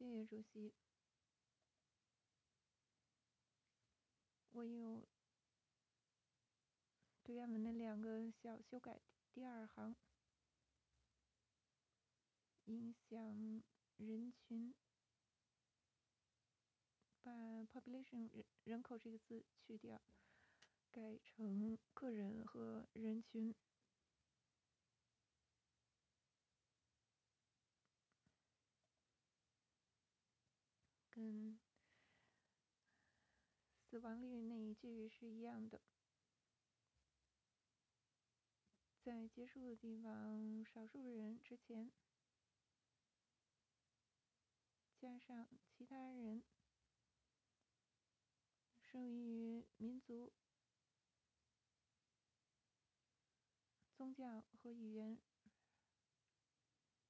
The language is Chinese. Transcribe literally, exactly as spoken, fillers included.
谢谢主席。我有对原文的两个小修改。第二行，影响人群，把 population 人人口这个字去掉，改成个人和人群。跟死亡率那一句是一样的。在结束的地方，少数人之前加上其他人，生于民族、宗教和语言